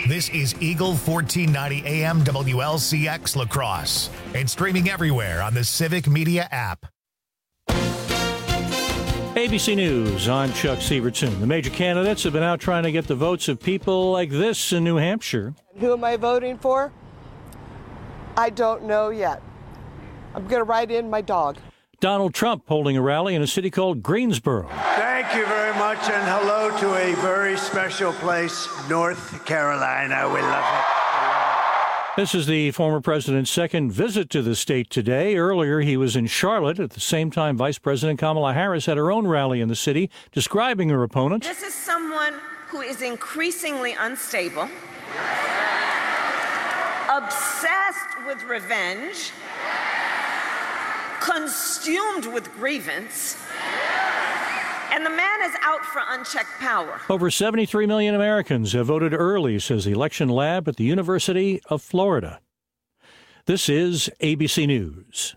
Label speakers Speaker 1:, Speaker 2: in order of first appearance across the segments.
Speaker 1: This is Eagle 1490 AM WLCX La Crosse and streaming everywhere on the Civic Media app.
Speaker 2: ABC News, I'm Chuck Sievertson. The major candidates have been out trying to get the votes of people like this in New Hampshire.
Speaker 3: Who am I voting for? I don't know yet. I'm going to write in my dog.
Speaker 2: Donald Trump holding a rally in a city called Greensboro.
Speaker 4: Thank you very much, and hello to a very special place, North Carolina. We love it.
Speaker 2: This is the former president's second visit to the state today. Earlier, he was in Charlotte. At the same time, Vice President Kamala Harris had her own rally in the city, describing her opponent.
Speaker 5: This is someone who is increasingly unstable, obsessed with revenge, consumed with grievance, and the man is out for unchecked power.
Speaker 2: Over 73 million Americans have voted early, says the election lab at the University of Florida. This is ABC News.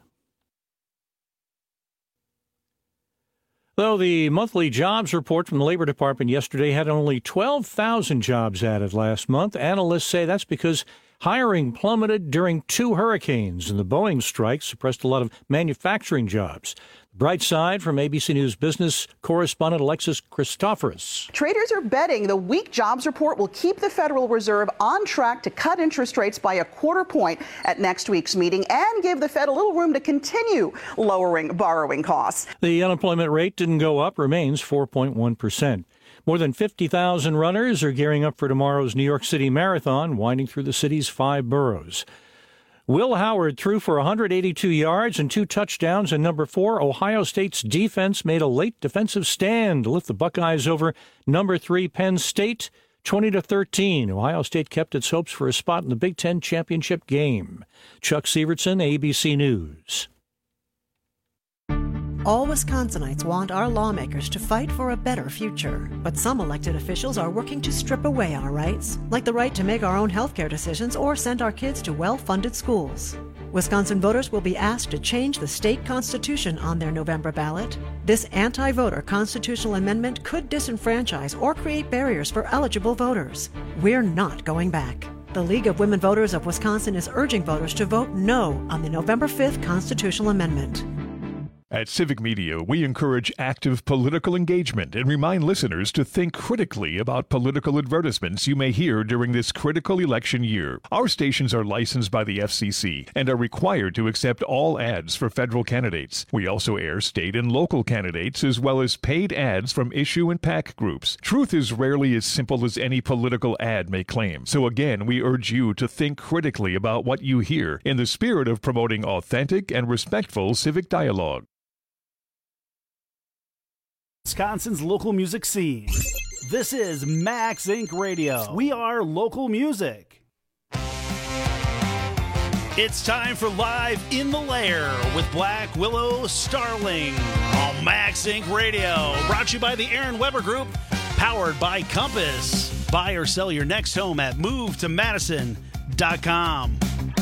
Speaker 2: Though the monthly jobs report from the Labor Department yesterday had only 12,000 jobs added last month, analysts say that's because hiring plummeted during two hurricanes, and the Boeing strike suppressed a lot of manufacturing jobs. The bright side from ABC News business correspondent Alexis Christoforous.
Speaker 6: Traders are betting the weak jobs report will keep the Federal Reserve on track to cut interest rates by a quarter point at next week's meeting and give the Fed a little room to continue lowering borrowing costs. The
Speaker 2: unemployment rate didn't go up, remains 4.1%. More than 50,000 runners are gearing up for tomorrow's New York City Marathon, winding through the city's 5 boroughs. Will Howard threw for 182 yards and 2 touchdowns, and number 4, Ohio State's defense made a late defensive stand to lift the Buckeyes over number 3 Penn State 20-13. Ohio State kept its hopes for a spot in the Big Ten championship game. Chuck Sievertson, ABC News.
Speaker 7: All Wisconsinites want our lawmakers to fight for a better future. But some elected officials are working to strip away our rights, like the right to make our own health care decisions or send our kids to well-funded schools. Wisconsin voters will be asked to change the state constitution on their November ballot. This anti-voter constitutional amendment could disenfranchise or create barriers for eligible voters. We're not going back. The League of Women Voters of Wisconsin is urging voters to vote no on the November 5th constitutional amendment.
Speaker 8: At Civic Media, we encourage active political engagement and remind listeners to think critically about political advertisements you may hear during this critical election year. Our stations are licensed by the FCC and are required to accept all ads for federal candidates. We also air state and local candidates as well as paid ads from issue and PAC groups. Truth is rarely as simple as any political ad may claim. So again, we urge you to think critically about what you hear in the spirit of promoting authentic and respectful civic dialogue.
Speaker 9: Wisconsin's local music scene. This is Max Inc. Radio. We are local music. It's time for Live in the Lair with Black Willow Starling on Max Inc. Radio. Brought to you by the Aaron Weber Group, powered by Compass. Buy or sell your next home at movetomadison.com.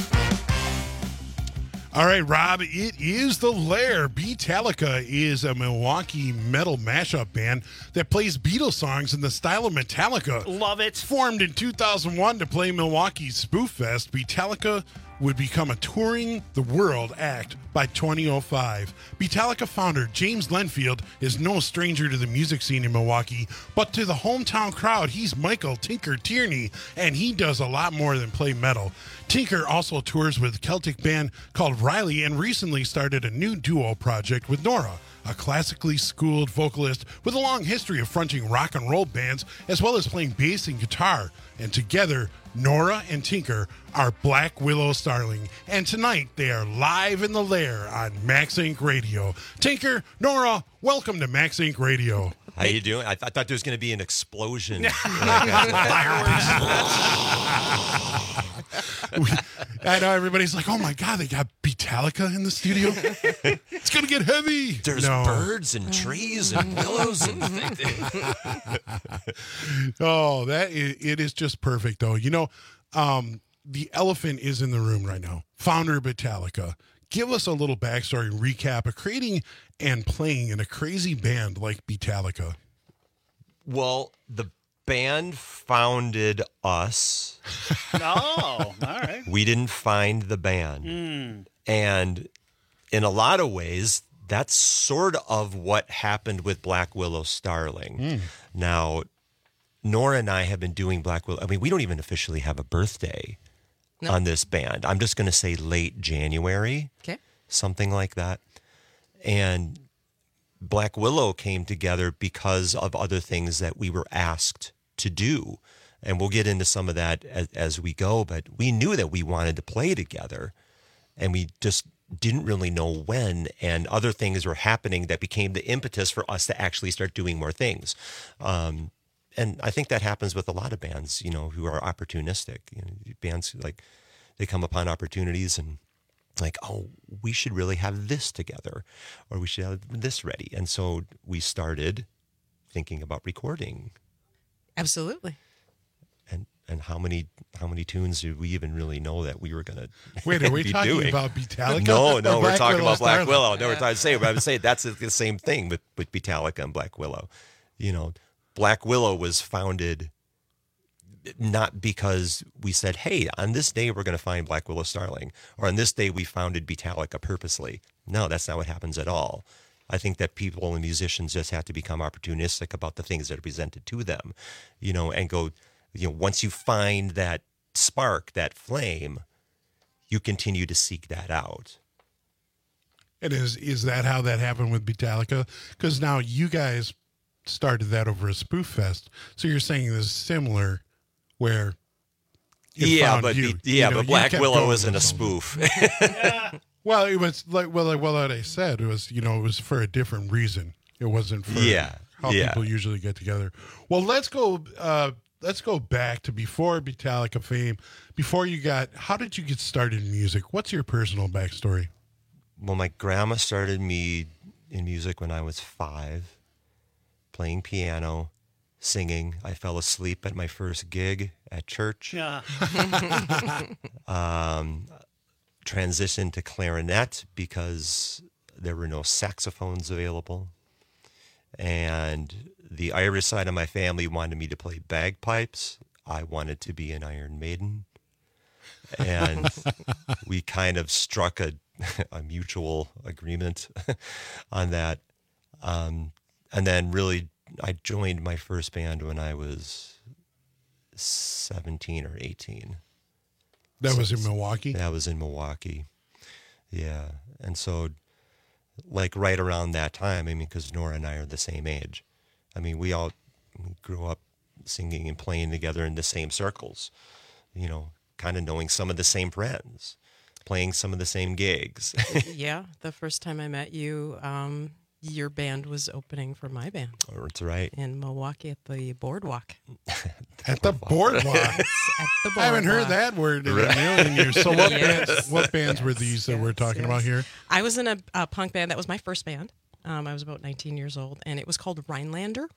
Speaker 10: All right, Rob, it is The Lair. Beatallica is a Milwaukee metal mashup band that plays Beatles songs in the style of Metallica.
Speaker 9: Love it.
Speaker 10: Formed in 2001 to play Milwaukee's Spoof Fest, Beatallica would become a touring the world act by 2005. Beatallica founder James Lenfield is no stranger to the music scene in Milwaukee, but to the hometown crowd, he's Michael Tinker Tierney, and he does a lot more than play metal. Tinker also tours with a Celtic band called Riley and recently started a new duo project with Nora, a classically schooled vocalist with a long history of fronting rock and roll bands as well as playing bass and guitar. And together, Nora and Tinker are Black Willow Starling. And tonight, they are live in the Lair on Max Inc. Radio. Tinker, Nora, welcome to Max Inc. Radio.
Speaker 11: How you doing? I thought there was going to be an explosion.
Speaker 10: Fireworks. I know everybody's like, oh my God, they got Beatallica in the studio. It's going to get heavy.
Speaker 11: There's birds and trees and willows. And
Speaker 10: it is just perfect, though. You know, the elephant is in the room right now. Founder of Beatallica. Give us a little backstory and recap of creating and playing in a crazy band like Beatallica.
Speaker 11: Well, the band founded us
Speaker 9: Oh, all right.
Speaker 11: We didn't find the band. And in a lot of ways, that's sort of what happened with Black Willow Starling. Now, Nora and I have been doing Black Willow. I mean, we don't even officially have a birthday on this band. I'm just going to say late January, something like that. And Black Willow came together because of other things that we were asked to do. And we'll get into some of that as we go, but we knew that we wanted to play together, and we just didn't really know when, and other things were happening that became the impetus for us to actually start doing more things. And I think that happens with a lot of bands, you know, who are opportunistic. You know, bands, like, they come upon opportunities and like, oh, we should really have this together, or we should have this ready. And so we started thinking about recording.
Speaker 12: Absolutely.
Speaker 11: And how many tunes did we even really know that we were going to
Speaker 10: Wait, are we
Speaker 11: be
Speaker 10: talking
Speaker 11: doing?
Speaker 10: about Beatallica?
Speaker 11: No,
Speaker 10: or
Speaker 11: we're talking about Black
Speaker 10: Starling?
Speaker 11: Willow. No, we're trying to say, but I would say that's the same thing with Beatallica and Black Willow. You know, Black Willow was founded not because we said, hey, on this day we're going to find Black Willow Starling, or on this day we founded Beatallica purposely. No, that's not what happens at all. I think that people and musicians just have to become opportunistic about the things that are presented to them, you know, and go, you know, once you find that spark, that flame, you continue to seek that out.
Speaker 10: And is that how that happened with Beatallica? Because now you guys started that over a spoof fest. So you're saying this is similar, where
Speaker 11: but Black Willow isn't a spoof.
Speaker 10: Well, it was like I said, it was, you know, it was for a different reason. It wasn't for how people usually get together. Well, let's go back to before Beatallica fame. How did you get started in music? What's your personal backstory?
Speaker 11: Well, my grandma started me in music when I was 5, playing piano, singing. I fell asleep at my first gig at church.
Speaker 9: Yeah.
Speaker 11: Transitioned to clarinet because there were no saxophones available. And the Irish side of my family wanted me to play bagpipes. I wanted to be an Iron Maiden. And we kind of struck a mutual agreement on that. And then really, I joined my first band when I was 17 or 18.
Speaker 10: That was in Milwaukee?
Speaker 11: That was in Milwaukee. Yeah. And so, like, right around that time, I mean, because Nora and I are the same age. I mean, we grew up singing and playing together in the same circles, you know, kind of knowing some of the same friends, playing some of the same gigs.
Speaker 12: Yeah. The first time I met you, your band was opening for my band.
Speaker 11: Oh, that's right.
Speaker 12: In Milwaukee at the Boardwalk.
Speaker 10: At the Boardwalk?
Speaker 12: At the Boardwalk.
Speaker 10: I haven't heard that word in a million years. So what bands were these that we're talking about here?
Speaker 12: I was in a punk band. That was my first band. I was about 19 years old, and it was called Rhinelander.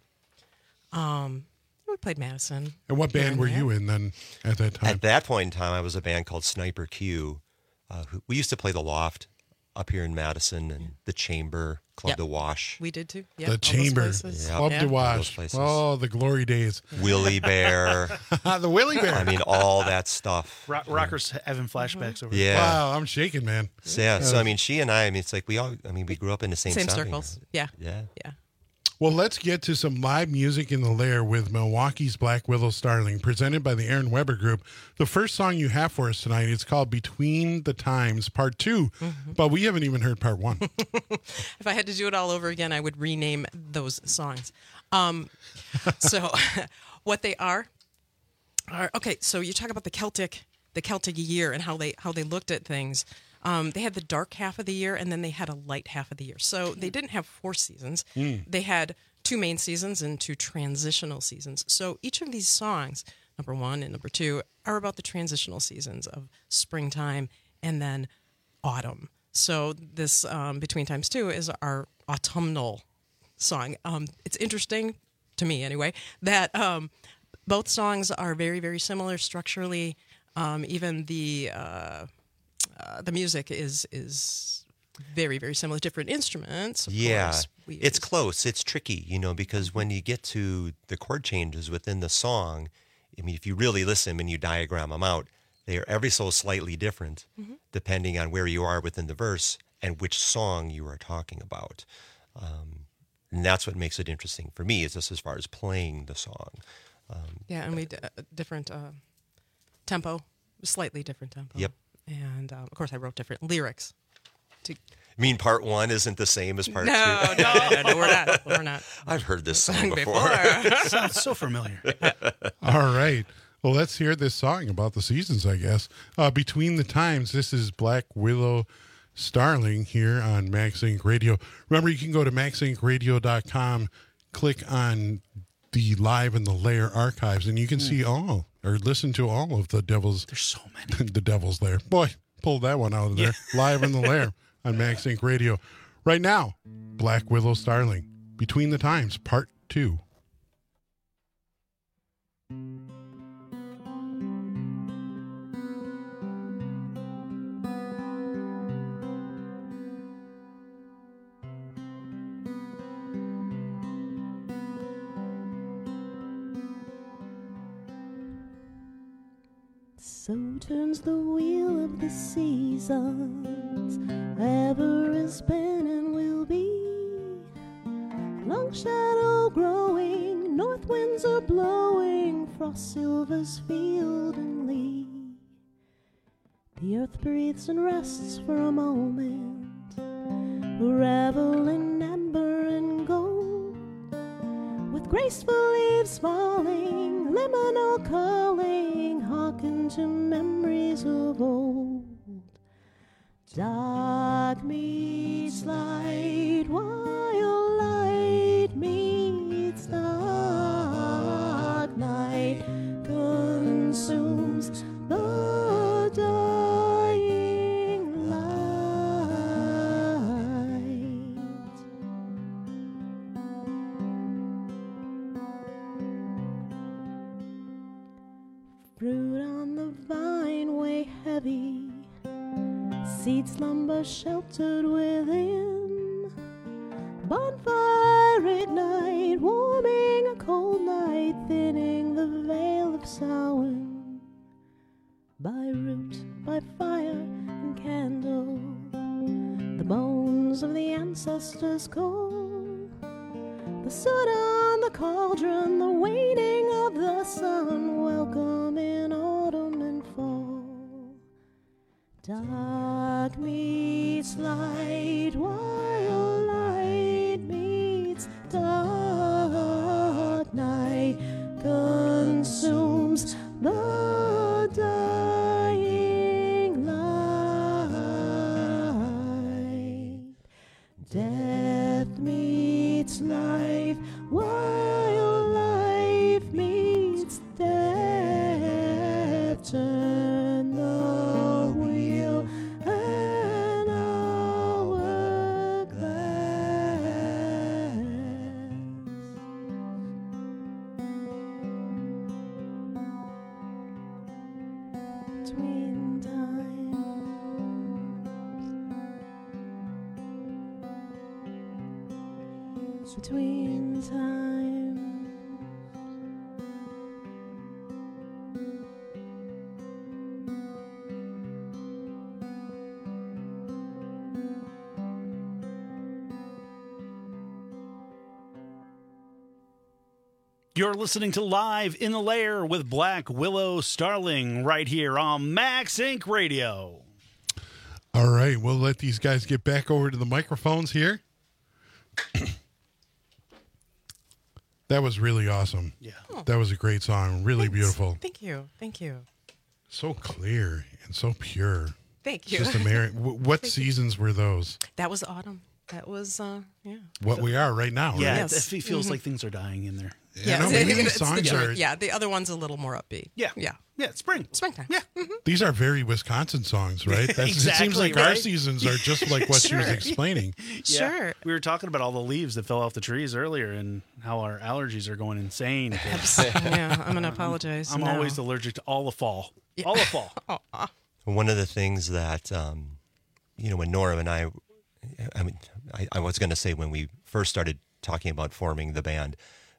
Speaker 12: We played Madison.
Speaker 10: And what band were you in then at that time?
Speaker 11: At that point in time, I was a band called Sniper Q. We used to play the Loft up here in Madison and the Chamber, Club de Wash.
Speaker 12: We did too.
Speaker 10: The Chamber, Club de Wash. Oh, the glory days.
Speaker 11: Willie Bear.
Speaker 10: The Willie Bear.
Speaker 11: I mean, all that stuff.
Speaker 9: Rockers having flashbacks over.
Speaker 11: Yeah.
Speaker 10: Wow, I'm shaking, man.
Speaker 11: So, so I mean, she and I mean, it's like we grew up in the same
Speaker 12: circles. Yeah.
Speaker 11: Yeah.
Speaker 12: Yeah.
Speaker 10: Well, let's get to some live music in the Lair with Milwaukee's Black Willow Starling, presented by the Aaron Weber Group. The first song you have for us tonight is called Between the Times, Part 2, but we haven't even heard Part 1.
Speaker 12: If I had to do it all over again, I would rename those songs. So what they are okay, so you talk about the Celtic year and how they looked at things. They had the dark half of the year, and then they had a light half of the year. So they didn't have 4 seasons. They had 2 main seasons and 2 transitional seasons. So each of these songs, number 1 and number 2, are about the transitional seasons of springtime and then autumn. So this Between Times 2 is our autumnal song. It's interesting, to me anyway, that both songs are very, very similar structurally. Even the music is very, very similar. Different instruments, of course.
Speaker 11: It's close. It's tricky, because when you get to the chord changes within the song, I mean, if you really listen and you diagram them out, they are every so slightly different depending on where you are within the verse and which song you are talking about. And that's what makes it interesting for me, is just as far as playing the song.
Speaker 12: And we different tempo, slightly different tempo.
Speaker 11: Yep.
Speaker 12: And of course, I wrote different lyrics.
Speaker 11: You mean part 1 isn't the same as part 2?
Speaker 12: No, we're not.
Speaker 11: I've heard this song before.
Speaker 9: Sounds so familiar.
Speaker 10: All right. Well, let's hear this song about the seasons, I guess. Between the Times, this is Black Willow Starling here on Max Inc. Radio. Remember, you can go to maxincradio.com, click on the Live in the Lair archives, and you can see all, or listen to all of the Devil's.
Speaker 9: There's so many.
Speaker 10: The Devil's Lair. Boy, pulled that one out of there. Live in the Lair on Max Inc. Radio. Right now, Black Willow Starling, Between the Times, Part 2.
Speaker 13: So turns the wheel of the seasons, ever has been and will be. Long shadow growing, north winds are blowing, frost silvers field and lea. The earth breathes and rests for a moment, revel in amber and gold, with graceful leaves falling, liminal calling, hearken to memories of old. Dark meets light, while light meets dark. Night consumes the dying light. Fruit on the vine weigh heavy, seed slumber sheltered within. Bonfire ignite, warming a cold night, thinning the veil of Samhain. By root, by fire and candle, the bones of the ancestors call. The soot on the cauldron, the waning of the sun, welcome in autumn and fall. Dark meets light, while light meets dark. Night consumes the dying light. Death meets life, while life meets death. Turn the wheel and hourglass. Between times, between times.
Speaker 9: You're listening to Live in the Lair with Black Willow Starling right here on Max Inc. Radio.
Speaker 10: All right, we'll let these guys get back over to the microphones here. That was really awesome.
Speaker 9: Yeah.
Speaker 10: That was a great song. Really beautiful.
Speaker 12: Thank you.
Speaker 10: So clear and so pure.
Speaker 12: Thank you.
Speaker 10: It's just what seasons were those?
Speaker 12: That was autumn. That was,
Speaker 10: What we are right now,
Speaker 9: Yeah,
Speaker 10: right?
Speaker 9: it feels like things are dying in there.
Speaker 10: Yeah, no, maybe these songs are...
Speaker 12: Yeah, the other one's a little more upbeat.
Speaker 9: Yeah, springtime. Yeah,
Speaker 10: These are very Wisconsin songs, right? That's,
Speaker 9: exactly,
Speaker 10: it seems like
Speaker 9: right?
Speaker 10: our seasons are just like what she was explaining.
Speaker 12: Sure.
Speaker 9: We were talking about all the leaves that fell off the trees earlier and how our allergies are going insane.
Speaker 12: Yeah, I'm going to apologize.
Speaker 9: I'm always allergic to all the fall. Yeah. All the fall.
Speaker 11: One of the things that, when Nora and I was going to say when we first started talking about forming the band,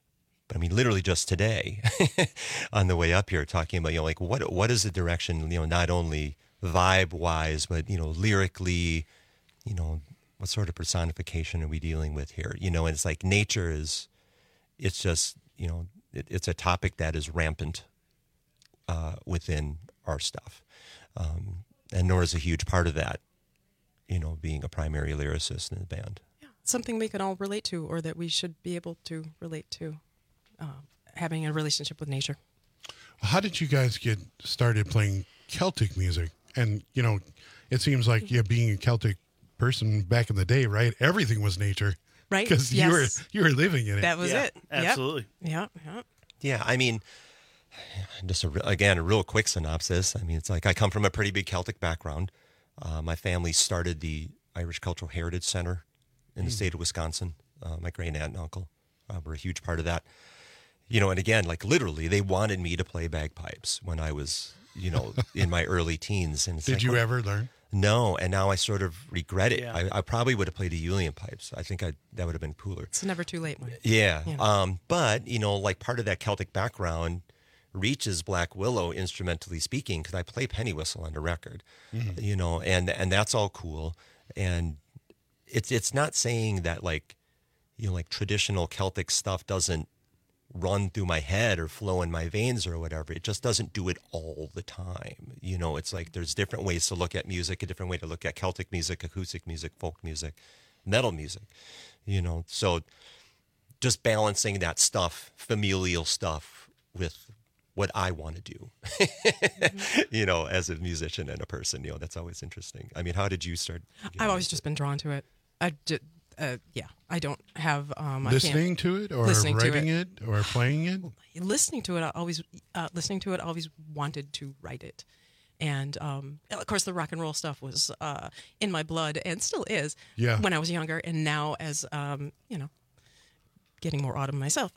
Speaker 11: But I mean, literally just today on the way up here, talking about, like what is the direction, not only vibe wise, but, lyrically, what sort of personification are we dealing with here? And it's like nature it's just, it's a topic that is rampant within our stuff. And Nora's a huge part of that, being a primary lyricist in the band.
Speaker 12: Yeah, something we can all relate to, or that we should be able to relate to, having a relationship with nature.
Speaker 10: How did you guys get started playing Celtic music? And, it seems like being a Celtic person back in the day, right? Everything was nature.
Speaker 12: Right.
Speaker 10: Because you were living in it.
Speaker 12: That was it.
Speaker 9: Absolutely.
Speaker 12: Yeah.
Speaker 11: Yeah, I mean, just a real quick synopsis. I mean, it's like I come from a pretty big Celtic background. My family started the Irish Cultural Heritage Center in the state of Wisconsin. My great aunt and uncle were a huge part of that. And again, like literally, they wanted me to play bagpipes when I was, in my early teens. And
Speaker 10: did you ever learn?
Speaker 11: No, and now I sort of regret it.
Speaker 9: Yeah.
Speaker 11: I probably would have played the Uilleann pipes. I think that would have been cooler.
Speaker 12: It's never too late, Mike.
Speaker 11: Yeah.
Speaker 12: Yeah.
Speaker 11: But, like part of that Celtic background reaches Black Willow instrumentally speaking, because I play penny whistle on the record, and that's all cool. And it's not saying that like traditional Celtic stuff doesn't run through my head or flow in my veins or whatever. It just doesn't do it all the time. It's like there's different ways to look at music, a different way to look at Celtic music, acoustic music, folk music, metal music, So just balancing that stuff, familial stuff, with what I want to do, as a musician and a person, that's always interesting. I mean, how did you start?
Speaker 12: I've always just been drawn to it. I don't have
Speaker 10: listening to it or writing it or playing it.
Speaker 12: Listening to it, I always wanted to write it, and of course the rock and roll stuff was in my blood and still is.
Speaker 10: Yeah.
Speaker 12: When I was younger, and now as getting more autumn myself.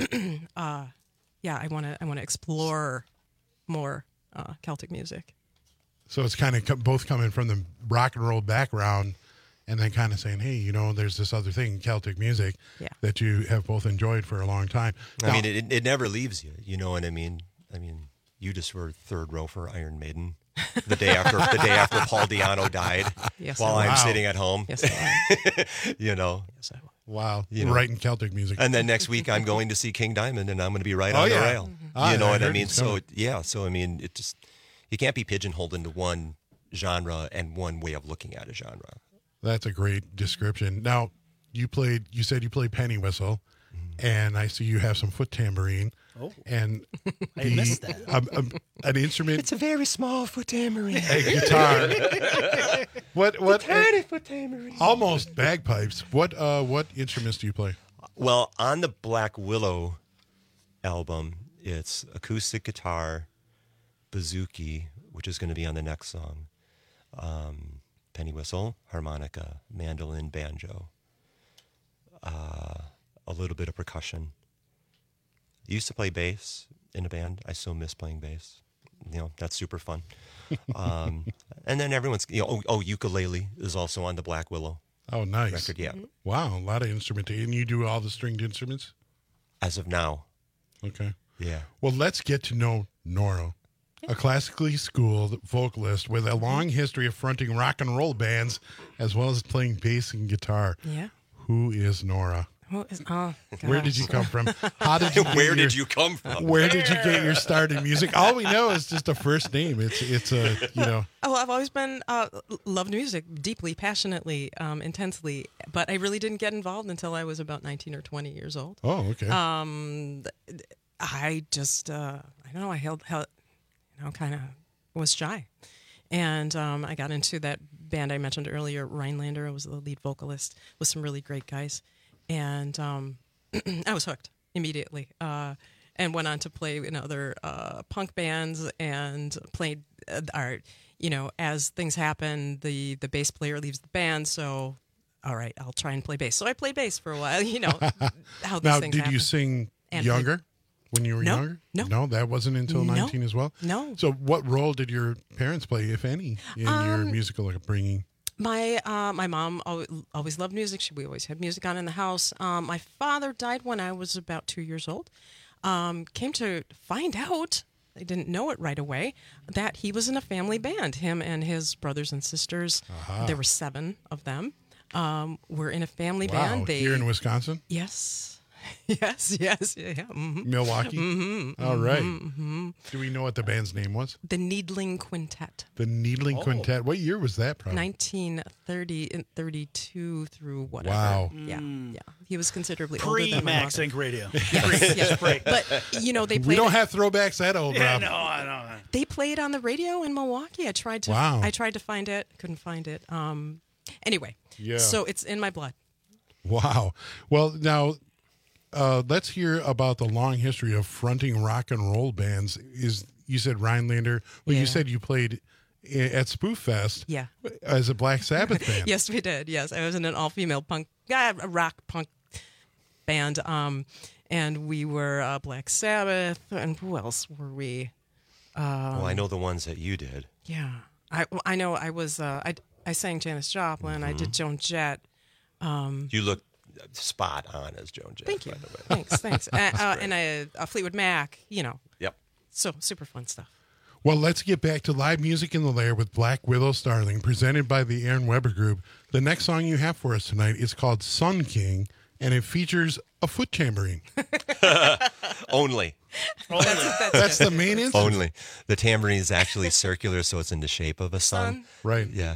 Speaker 12: I want to explore more Celtic music.
Speaker 10: So it's kind of both coming from the rock and roll background, and then kind of saying, hey, there's this other thing, Celtic music, that you have both enjoyed for a long time.
Speaker 11: I mean, it never leaves you. You know what I mean? I mean, you just were third row for Iron Maiden the day after Paul Di'Anno died.
Speaker 12: Yes,
Speaker 11: while I'm sitting at home.
Speaker 12: Yes, I
Speaker 11: Yes,
Speaker 12: I will.
Speaker 10: Wow. Writing Celtic music.
Speaker 11: And then next week I'm going to see King Diamond, and I'm going to be right on the rail.
Speaker 10: Mm-hmm.
Speaker 11: You know what I mean? So I mean, it just, you can't be pigeonholed into one genre and one way of looking at a genre.
Speaker 10: That's a great description. Now, you said you played penny whistle, and I see you have some foot tambourine.
Speaker 9: Oh,
Speaker 10: and
Speaker 9: I missed that.
Speaker 10: An instrument.
Speaker 11: It's a very small foot tambourine.
Speaker 10: A guitar. What?
Speaker 11: Tiny foot tambourine.
Speaker 10: Almost bagpipes. What instruments do you play?
Speaker 11: Well, on the Black Willow album, it's acoustic guitar, bouzouki, which is going to be on the next song, penny whistle, harmonica, mandolin, banjo, a little bit of percussion. I used to play bass in a band. I still miss playing bass. That's super fun. And then everyone's, ukulele is also on the Black Willow.
Speaker 10: Oh, nice.
Speaker 11: Record, yeah.
Speaker 10: Wow, a lot of instrumentation. And you do all the stringed instruments?
Speaker 11: As of now.
Speaker 10: Okay.
Speaker 11: Yeah.
Speaker 10: Well, let's get to know Nora, a classically schooled vocalist with a long history of fronting rock and roll bands, as well as playing bass and guitar.
Speaker 12: Yeah.
Speaker 10: Who is Nora? Where did you come from? How did you?
Speaker 11: Where did you come from?
Speaker 10: Where did you get your start in music? All we know is just a first name. It's a
Speaker 12: Oh, I've always been loved music deeply, passionately, intensely, but I really didn't get involved until I was about 19 or 20 years old.
Speaker 10: Oh, okay.
Speaker 12: I just I don't know. I held kind of was shy, and I got into that band I mentioned earlier, Rhinelander. I was the lead vocalist with some really great guys. And I was hooked immediately, and went on to play in other punk bands and played art. As things happen, the bass player leaves the band, so all right, I'll try and play bass. So I played bass for a while. How these
Speaker 10: now,
Speaker 12: things
Speaker 10: did
Speaker 12: happen.
Speaker 10: you sing younger? When you were younger?
Speaker 12: No,
Speaker 10: that wasn't until 19 as well?
Speaker 12: No.
Speaker 10: So what role did your parents play, if any, in your musical upbringing?
Speaker 12: My mom always loved music. We always had music on in the house. My father died when I was about 2 years old. Came to find out, I didn't know it right away, that he was in a family band. Him and his brothers and sisters, there were 7 of them, were in a family band.
Speaker 10: Here in Wisconsin?
Speaker 12: Yes. Yes. Yeah.
Speaker 10: Milwaukee? All right. Do we know what the band's name was?
Speaker 12: The Needling Quintet.
Speaker 10: The Needling Quintet. What year was that, probably?
Speaker 12: 1930 and 32 through whatever.
Speaker 10: Wow.
Speaker 12: Yeah. He was considerably older than my
Speaker 9: Max
Speaker 12: mother.
Speaker 9: Inc. Radio.
Speaker 12: Yes.
Speaker 9: Break.
Speaker 12: But, they played...
Speaker 10: We don't have throwbacks that old, Rob.
Speaker 9: No, I don't.
Speaker 12: They played on the radio in Milwaukee. I tried to find it. Couldn't find it. Anyway.
Speaker 10: Yeah.
Speaker 12: So it's in my blood.
Speaker 10: Wow. Well, now... let's hear about the long history of fronting rock and roll bands. You said Rhinelander. Well, you said you played at Spoof Fest.
Speaker 12: Yeah.
Speaker 10: As a Black Sabbath band.
Speaker 12: Yes, we did. Yes, I was in an all-female rock punk band, and we were Black Sabbath. And who else were we?
Speaker 11: Well, I know the ones that you did.
Speaker 12: Yeah, I know. I was. I sang Janis Joplin. I did Joan Jett.
Speaker 11: You look spot on as Joan Jett.
Speaker 12: Thank you.
Speaker 11: By the way.
Speaker 12: Thanks. And Fleetwood Mac.
Speaker 11: Yep.
Speaker 12: So super fun stuff.
Speaker 10: Well, let's get back to live music in the lair with Black Willow Starling, presented by the Aaron Weber Group. The next song you have for us tonight is called Sun King, and it features a foot tambourine.
Speaker 11: Only.
Speaker 10: That's the main instrument.
Speaker 11: Only. The tambourine is actually circular, so it's in the shape of a sun.
Speaker 10: Right.
Speaker 11: Yeah.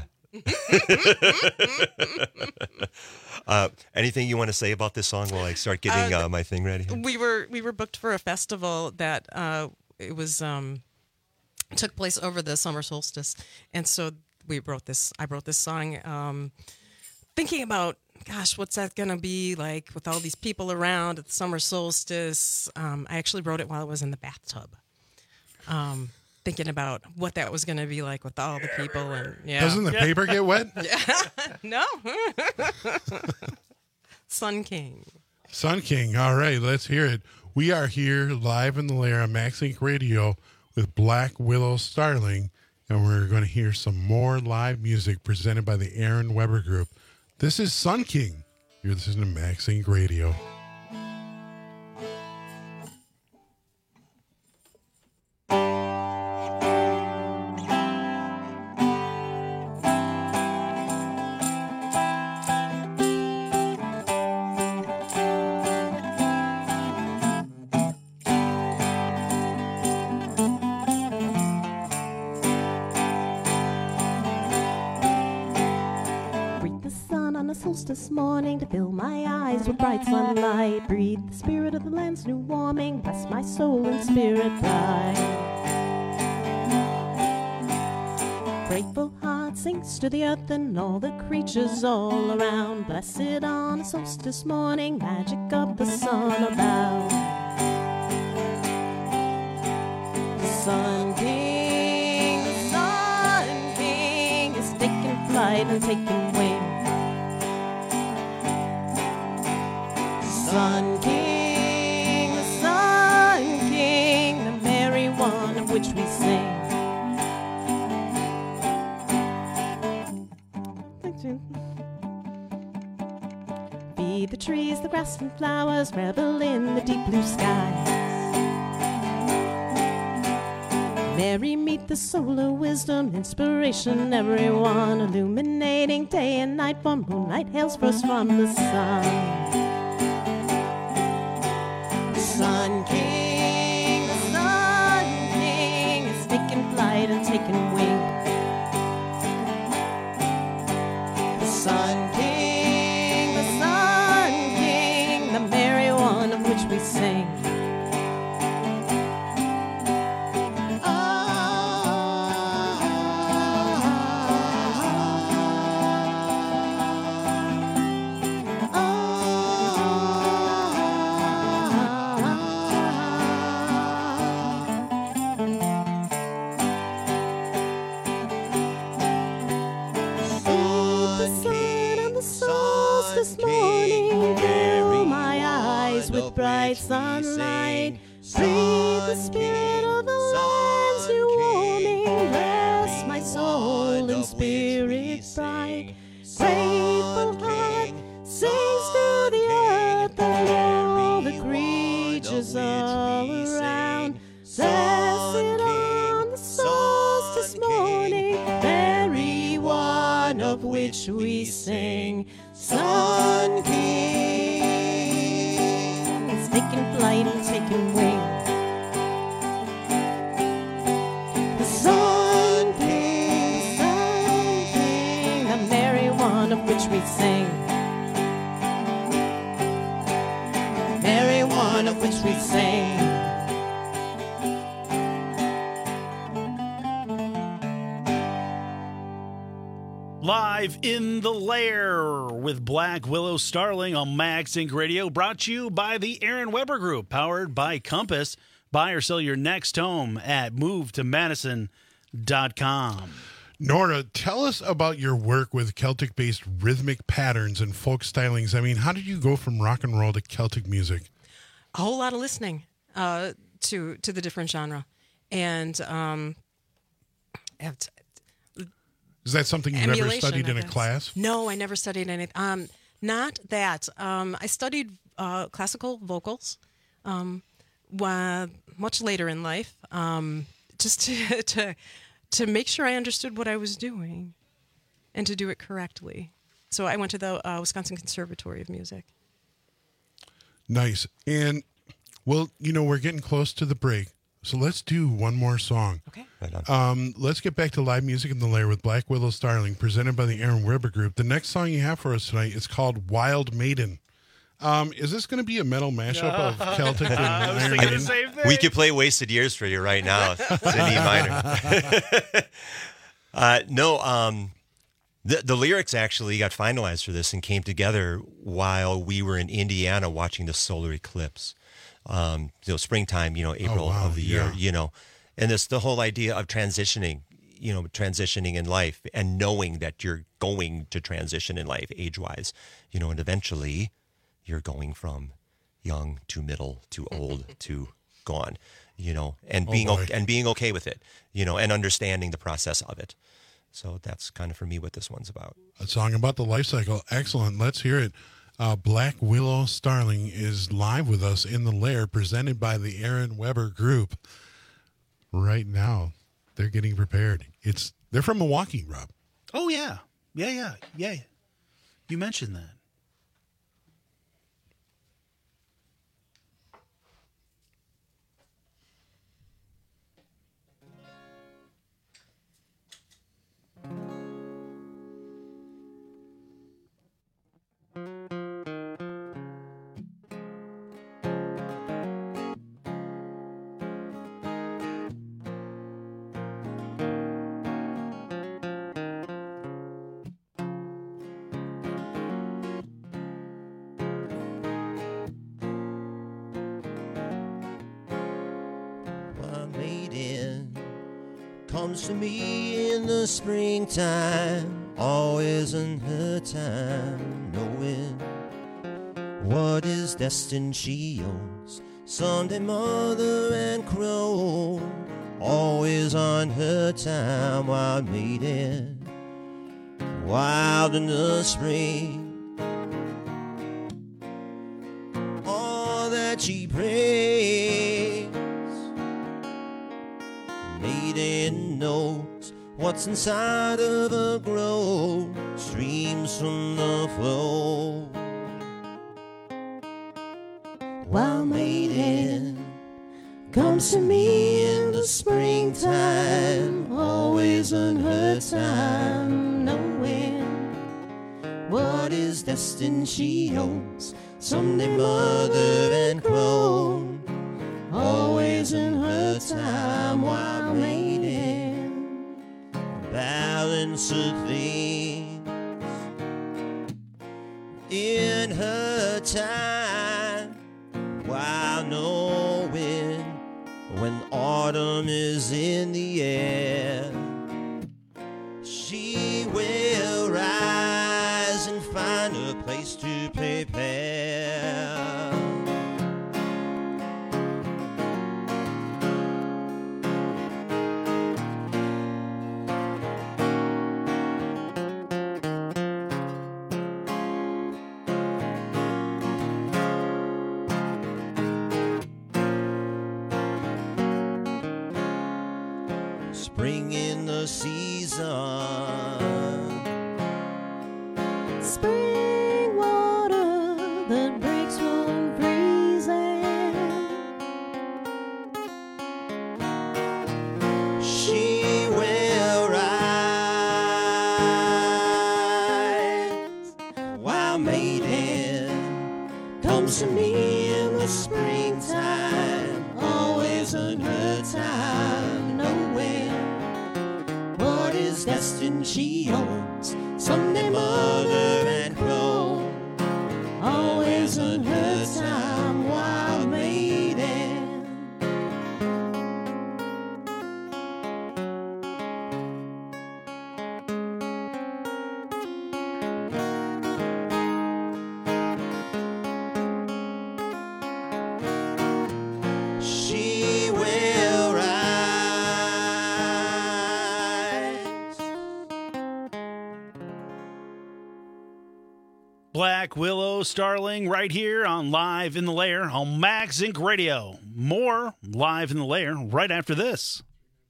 Speaker 11: Anything you want to say about this song while I start getting my thing ready?
Speaker 12: We were booked for a festival that it was took place over the summer solstice, and so I wrote this song thinking about, gosh, what's that gonna be like with all these people around at the summer solstice. I actually wrote it while I was in the bathtub. Thinking about what that was going to be like with all the people. And
Speaker 10: Doesn't the paper get wet?
Speaker 12: No. Sun King.
Speaker 10: Sun King. All right, let's hear it. We are here live in the lair on Max Inc. Radio with Black Willow Starling, and we're going to hear some more live music presented by the Aaron Weber Group. This is Sun King. You're listening to Max Inc. Radio.
Speaker 13: This morning to fill my eyes with bright sunlight. Breathe the spirit of the land's new warming. Bless my soul and spirit bright. Grateful heart sinks to the earth and all the creatures all around. Blessed on a solstice morning, magic of the sun about. The Sun King is taking flight and taking wing. Sun King, the merry one of which we sing. Feed the trees, the grass and flowers, revel in the deep blue skies. Merry meet the solar wisdom, inspiration, everyone, illuminating day and night, for moonlight hails first from the sun. Sun King is taking flight and taking wing. The Sun King, the merry one of which we sing. Sunlight, breathe the spirit of the land's new warming. Bless my soul and spirit bright. this morning, Mary, one of which we sing. Sun King is taking flight and taking wing. The Sun King, the merry one of which we sing. Merry one of which we sing.
Speaker 9: Live in the Lair with Black Willow Starling on Max Inc. Radio, brought to you by the Aaron Weber Group, powered by Compass. Buy or sell your next home at movetomadison.com.
Speaker 10: Nora, tell us about your work with Celtic-based rhythmic patterns and folk stylings. I mean, how did you go from rock and roll to Celtic music?
Speaker 12: A whole lot of listening to the different genre, and
Speaker 10: Is that something you ever studied in a class?
Speaker 12: No, I never studied anything. Not that. I studied classical vocals much later in life, just to make sure I understood what I was doing and to do it correctly. So I went to the Wisconsin Conservatory of Music.
Speaker 10: Nice. And, well, we're getting close to the break. So let's do one more song.
Speaker 12: Okay.
Speaker 11: Right on.
Speaker 10: Let's get back to live music in the Lair with Black Willow Starling, presented by the Aaron Weber Group. The next song you have for us tonight is called Wild Maiden. Is this going to be a metal mashup of Celtic and Iron Maiden?
Speaker 11: We could play Wasted Years for you right now. It's in E minor. No, the lyrics actually got finalized for this and came together while we were in Indiana watching the solar eclipse. Springtime, April of the year, and it's the whole idea of transitioning in life and knowing that you're going to transition in life age-wise, and eventually you're going from young to middle to old to gone, and being okay with it, and understanding the process of it. So that's kind of for me what this one's about.
Speaker 10: A song about the life cycle. Excellent. Let's hear it. Black Willow Starling is live with us in the Lair, presented by the Aaron Weber Group. Right now, they're getting prepared. They're from Milwaukee, Rob.
Speaker 9: Oh, yeah. Yeah. You mentioned that.
Speaker 14: Comes to me in the springtime, always in her time, knowing what is destined she owns. Someday mother and crow, always on her time, wild maiden, wild in the spring. All that she prays, maiden knows what's inside of a grove, streams from the flow. Wild maiden comes to me in the springtime, always on her time, knowing what is destined she owns. Someday mother and crone, always in her time, wild maiden, balance of things in her time, while knowing when autumn is in the air, she will rise and find a place to prepare. Spring in in the season.
Speaker 13: Spring water that breaks from freezing.
Speaker 14: She will rise while maiden comes to me in the springtime, always on her time, knowing what is destined she owns. Someday mother and crone, always on her time, wild maiden. She will rise.
Speaker 9: Black Willow Starling right here on Live in the Lair on Max Inc. Radio. More Live in the Lair right after this.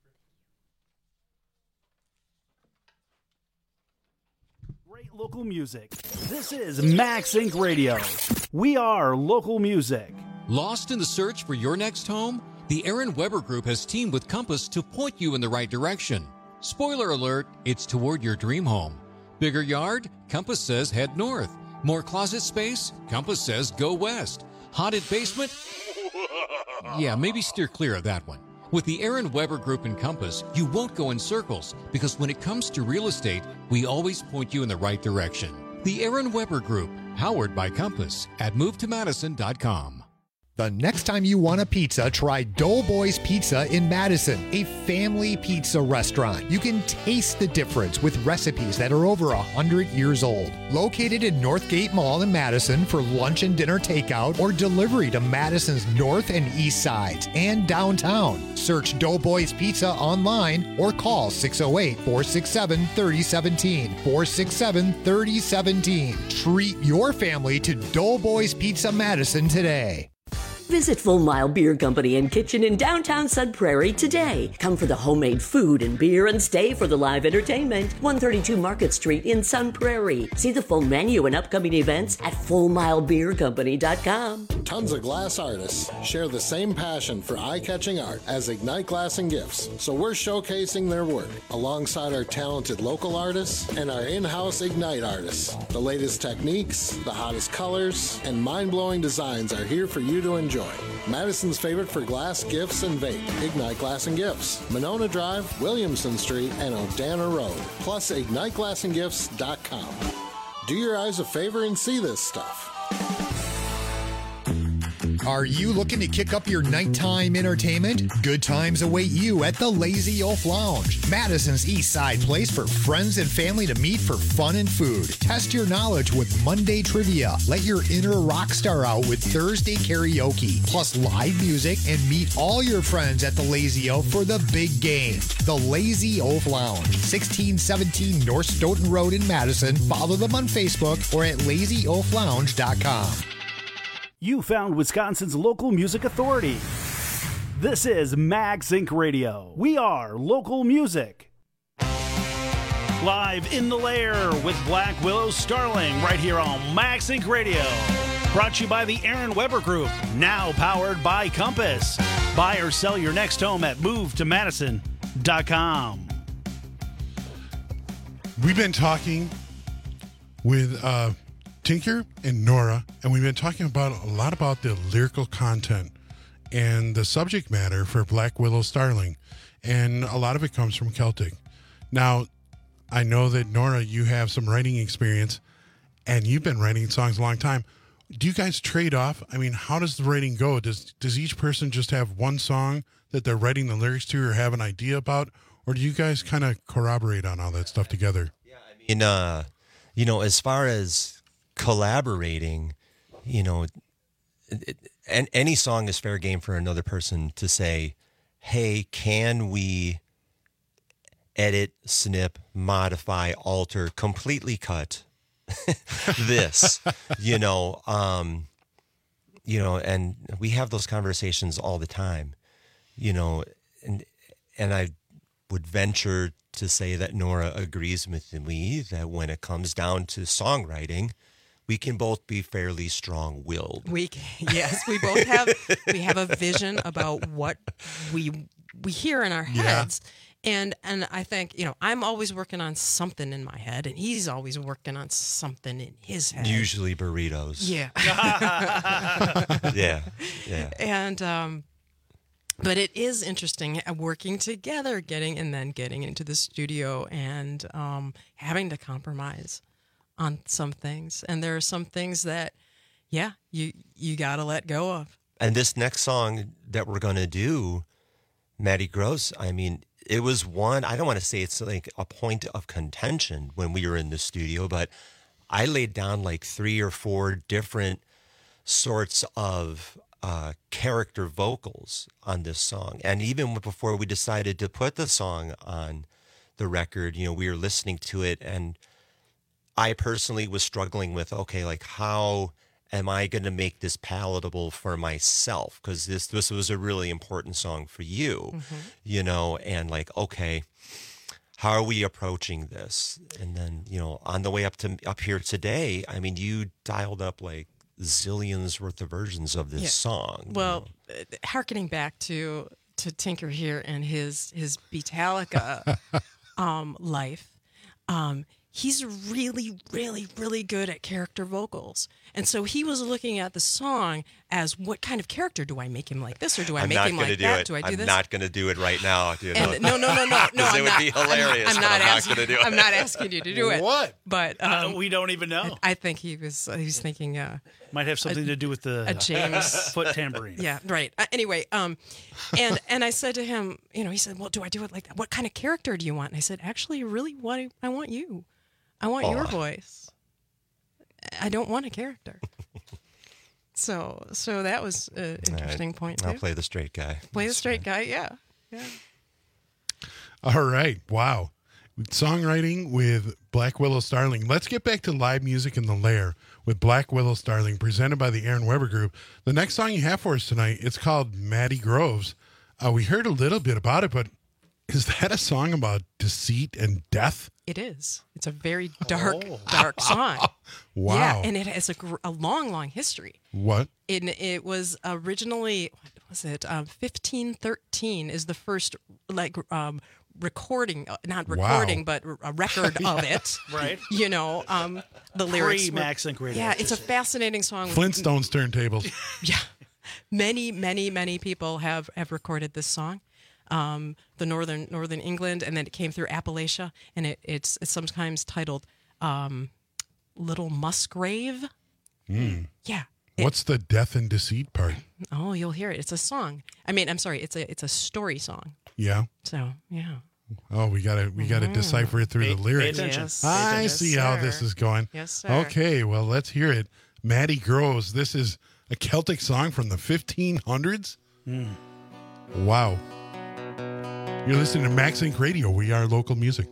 Speaker 9: Great local music. This is Max Inc. Radio. We are local music.
Speaker 15: Lost in the search for your next home? The Aaron Weber Group has teamed with Compass to point you in the right direction. Spoiler alert, it's toward your dream home. Bigger yard? Compass says head north. More closet space? Compass says go west. Haunted basement? Yeah, maybe steer clear of that one. With the Aaron Weber Group and Compass, you won't go in circles because when it comes to real estate, we always point you in the right direction. The Aaron Weber Group, powered by Compass at movetomadison.com.
Speaker 1: The next time you want a pizza, try Doughboys Pizza in Madison, a family pizza restaurant. You can taste the difference with recipes that are over 100 years old. Located in Northgate Mall in Madison for lunch and dinner takeout or delivery to Madison's north and east sides and downtown. Search Doughboys Pizza online or call 608-467-3017. 467-3017. Treat your family to Doughboys Pizza Madison today.
Speaker 16: Visit Full Mile Beer Company and Kitchen in downtown Sun Prairie today. Come for the homemade food and beer and stay for the live entertainment. 132 Market Street in Sun Prairie. See the full menu and upcoming events at FullMileBeerCompany.com.
Speaker 17: Tons of glass artists share the same passion for eye-catching art as Ignite Glass and Gifts, so we're showcasing their work alongside our talented local artists and our in-house Ignite artists. The latest techniques, the hottest colors, and mind-blowing designs are here for you to enjoy. Madison's favorite for glass, gifts, and vape. Ignite Glass and Gifts. Monona Drive, Williamson Street, and Odana Road. Plus, IgniteGlassandGifts.com. Do your eyes a favor and see this stuff.
Speaker 1: Are you looking to kick up your nighttime entertainment? Good times await you at the Lazy Oaf Lounge, Madison's East Side place for friends and family to meet for fun and food. Test your knowledge with Monday trivia. Let your inner rock star out with Thursday karaoke, plus live music, and meet all your friends at the Lazy Oaf for the big game. The Lazy Oaf Lounge, 1617 North Stoughton Road in Madison. Follow them on Facebook or at lazyoaflounge.com.
Speaker 9: You found Wisconsin's local music authority. This is Max Inc. Radio. We are local music. Live in the Lair with Black Willow Starling right here on Max Inc. Radio. Brought to you by the Aaron Weber Group, now powered by Compass. Buy or sell your next home at movetomadison.com.
Speaker 10: We've been talking with Tinker and Nora, and we've been talking about a lot about the lyrical content and the subject matter for Black Willow Starling, and a lot of it comes from Celtic. Now, I know that, Nora, you have some writing experience, and you've been writing songs a long time. Do you guys trade off? I mean, how does the writing go? Does each person just have one song that they're writing the lyrics to or have an idea about, or do you guys kind of corroborate on all that stuff together?
Speaker 11: Yeah, I mean, you know, as far as collaborating, you know, and any song is fair game for another person to say, hey, can we edit, snip, modify, alter, completely cut this, you know, and we have those conversations all the time, you know, and I would venture to say that Nora agrees with me that when it comes down to songwriting, we can both be fairly strong-willed.
Speaker 12: Yes, we both have a vision about what we hear in our heads. And I think, I'm always working on something in my head, and he's always working on something in his head.
Speaker 11: Usually burritos.
Speaker 12: Yeah.
Speaker 11: Yeah.
Speaker 12: And but it is interesting working together, getting into the studio and having to compromise on some things. And there are some things that, you got to let go of.
Speaker 11: And this next song that we're going to do, Maddie Groves, I mean, it was one, I don't want to say it's like a point of contention when we were in the studio, but I laid down like 3 or 4 different sorts of character vocals on this song. And even before we decided to put the song on the record, we were listening to it, and I personally was struggling with, okay, like how am I going to make this palatable for myself? Because this was a really important song for you, and like, okay, how are we approaching this? And then, on the way up here today, I mean, you dialed up like zillions worth of versions of this song.
Speaker 12: Well, hearkening back to Tinker here and his Beatallica life, he's really, really, really good at character vocals. And so he was looking at the song as, what kind of character do I make him like this, or do I make him like that? Do I do this?
Speaker 11: I'm not going to do it right now.
Speaker 12: No. Because
Speaker 11: it would be hilarious.
Speaker 12: I'm not asking you to do it.
Speaker 10: What?
Speaker 12: But
Speaker 9: we don't even know.
Speaker 12: I think he was thinking
Speaker 9: might have something to do with the
Speaker 12: James
Speaker 9: foot tambourine.
Speaker 12: Yeah, right. Anyway, and I said to him, he said, well, do I do it like that? What kind of character do you want? And I said, actually, really, I want you. I want your voice. I don't want a character. So that was an interesting point too.
Speaker 11: I'll play the straight guy.
Speaker 12: Play the straight guy, yeah.
Speaker 10: All right, wow. Songwriting with Black Willow Starling. Let's get back to live music in the Lair with Black Willow Starling, presented by the Aaron Weber Group. The next song you have for us tonight, it's called Maddie Groves. We heard a little bit about it, but is that a song about deceit and death?
Speaker 12: It is. It's a very dark song.
Speaker 10: Wow.
Speaker 12: Yeah, and it has a long, long history.
Speaker 10: What?
Speaker 12: It was originally, 1513 is the first recording, not recording, but a record of it.
Speaker 9: Right.
Speaker 12: The lyrics.
Speaker 9: Pre-Maxink Radio.
Speaker 12: Yeah, it's a fascinating song.
Speaker 10: Flintstones turntables.
Speaker 12: Yeah. Many, many, many people have recorded this song. The northern England, and then it came through Appalachia, and it's sometimes titled Little Musgrave. Yeah.
Speaker 10: What's the death and deceit part?
Speaker 12: Oh, you'll hear it. It's a song. I mean, I'm sorry. It's a story song.
Speaker 10: Yeah.
Speaker 12: So yeah.
Speaker 10: Oh, we gotta decipher it through the lyrics.
Speaker 9: Pay attention.
Speaker 12: Yes.
Speaker 10: I see how this is going.
Speaker 12: Yes, sir.
Speaker 10: Okay, well, let's hear it. Maddie Groves. This is a Celtic song from the 1500s. Wow. You're listening to Max Inc. Radio. We are local music.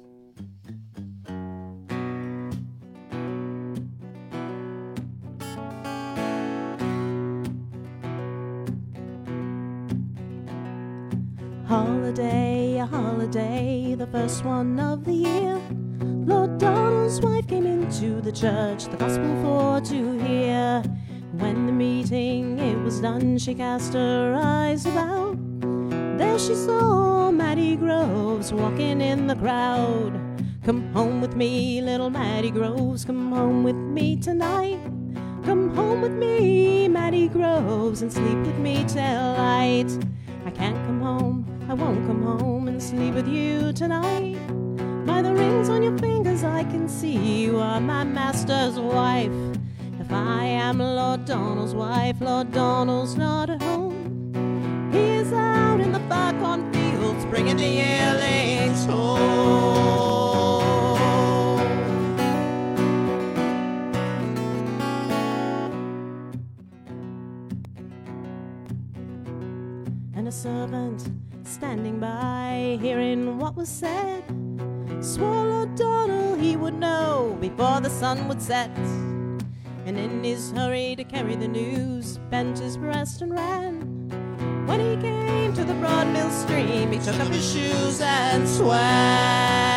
Speaker 13: Holiday, a holiday, the first one of the year. Lord Donald's wife came into the church, the gospel for to hear. When the meeting it was done, she cast her eyes about. There she saw Maddie Groves walking in the crowd. Come home with me, little Maddie Groves, come home with me tonight. Come home with me, Maddie Groves, and sleep with me till light. I can't come home, I won't come home and sleep with you tonight. By the rings on your fingers I can see you are my master's wife. If I am Lord Donald's wife, Lord Donald's not at home. He is out in the far cornfields bringing the yearlings home. And a servant standing by, hearing what was said, swore Lord Donald he would know before the sun would set. And in his hurry to carry the news, bent his breast and ran. When he came to the broad mill stream, he took up his shoes and swam.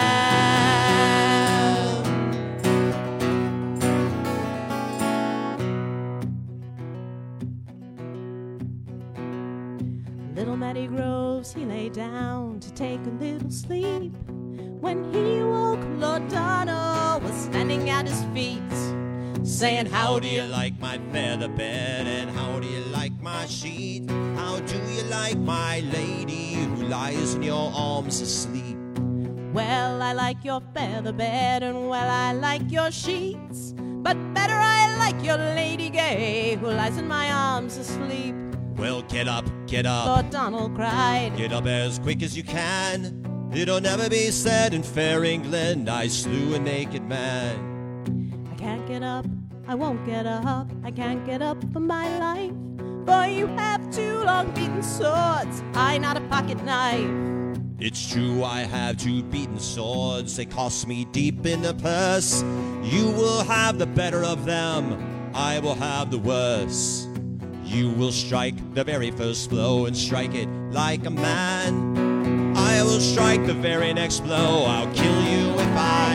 Speaker 13: Little Matty Groves, he lay down to take a little sleep. When he woke, Lord Donald was standing at his feet, saying,
Speaker 14: How do you like my feather bed, and how do you like my sheet? How do you like my lady who lies in your arms asleep?
Speaker 13: Well, I like your feather bed, and well, I like your sheets, but better I like your lady gay who lies in my arms asleep.
Speaker 14: Well, get up,
Speaker 13: Lord Donald cried.
Speaker 14: get up as quick as you can. It'll never be said in fair England, I slew a naked man.
Speaker 13: I can't get up, I won't get up, I can't get up for my life. For you have two long beaten swords, I not a pocket knife.
Speaker 14: It's true, I have two beaten swords, they cost me deep in the purse. You will have the better of them, I will have the worse. You will strike the very first blow and strike it like a man. I will strike the very next blow, I'll kill you if I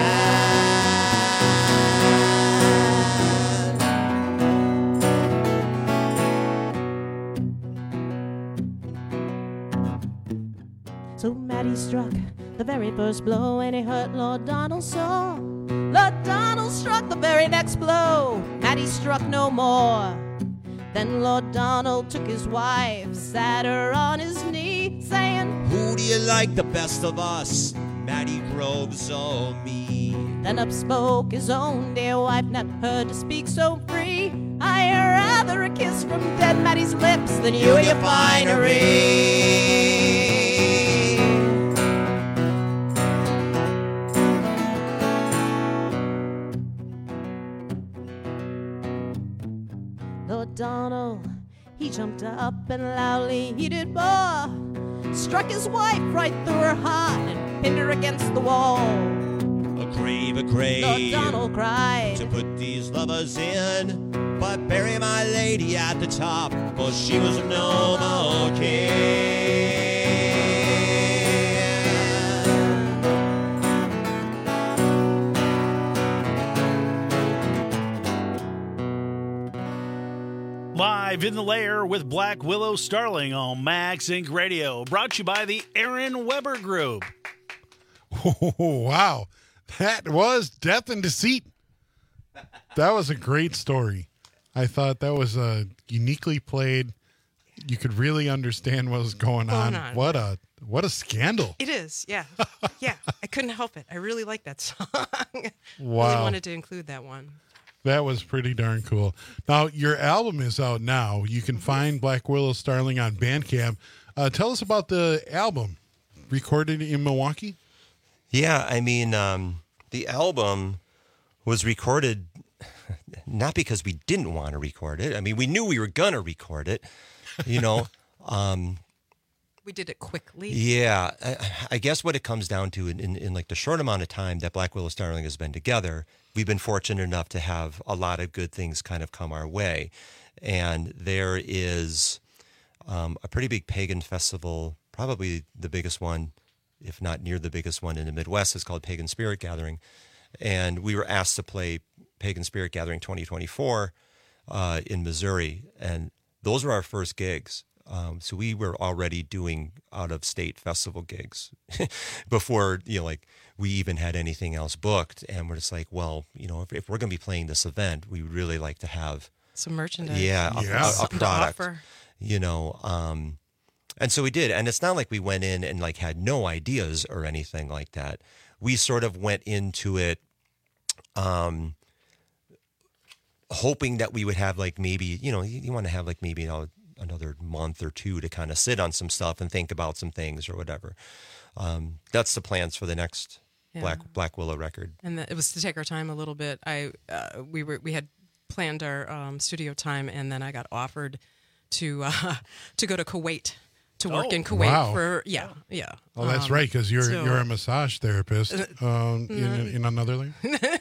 Speaker 14: can.
Speaker 13: So Matty struck the very first blow, and he hurt Lord Donald sore. Lord Donald struck the very next blow, Matty struck no more. Then Lord Donald took his wife, sat her on his knee, saying,
Speaker 14: Who do you like the best of us, Matty Groves or me?
Speaker 13: Then up spoke his own dear wife, not heard to speak so free. I rather a kiss from dead Matty's lips than you and your finery. Lord Donald, he jumped up and loudly he did bore, struck his wife right through her heart and pinned her against the wall.
Speaker 14: A grave,
Speaker 13: Lord Donald cried,
Speaker 14: to put these lovers in, but bury my lady at the top, for she was no more king.
Speaker 9: Live in the Lair with Black Willow Starling on Max Inc. Radio. Brought to you by the Aaron Weber Group.
Speaker 10: Oh, wow. That was Death and Deceit. That was a great story. I thought that was uniquely played. You could really understand what was going on. What a scandal.
Speaker 12: It is, yeah. Yeah, I couldn't help it. I really like that song.
Speaker 10: Wow.
Speaker 12: Really wanted to include that one.
Speaker 10: That was pretty darn cool. Now, your album is out now. You can find Black Willow Starling on Bandcamp. Tell us about the album. Recorded in Milwaukee?
Speaker 11: Yeah, I mean, the album was recorded not because we didn't want to record it. I mean, we knew we were going to record it, you know.
Speaker 12: We did it quickly.
Speaker 11: Yeah, I guess what it comes down to in like the short amount of time that Black Willow Starling has been together, we've been fortunate enough to have a lot of good things kind of come our way. And there is a pretty big pagan festival, probably the biggest one, if not near the biggest one in the Midwest. It's called Pagan Spirit Gathering. And we were asked to play Pagan Spirit Gathering 2024 in Missouri. And those were our first gigs. So we were already doing out-of-state festival gigs before, you know, like we even had anything else booked. And we're just like, well, you know, if we're going to be playing this event, we would really like to have
Speaker 12: some merchandise.
Speaker 11: Yeah, a product, you know. And so we did. And it's not like we went in and like had no ideas or anything like that. We sort of went into it hoping that we would have like maybe, you know, you want to have like maybe, you know, another month or two to kind of sit on some stuff and think about some things or whatever. That's the plans for the next Black Willow record.
Speaker 12: And it was to take our time a little bit. We had planned our studio time, and then I got offered to go to Kuwait to work in Kuwait
Speaker 10: wow.
Speaker 12: for yeah.
Speaker 10: Oh, that's right, because you're a massage therapist in another lane.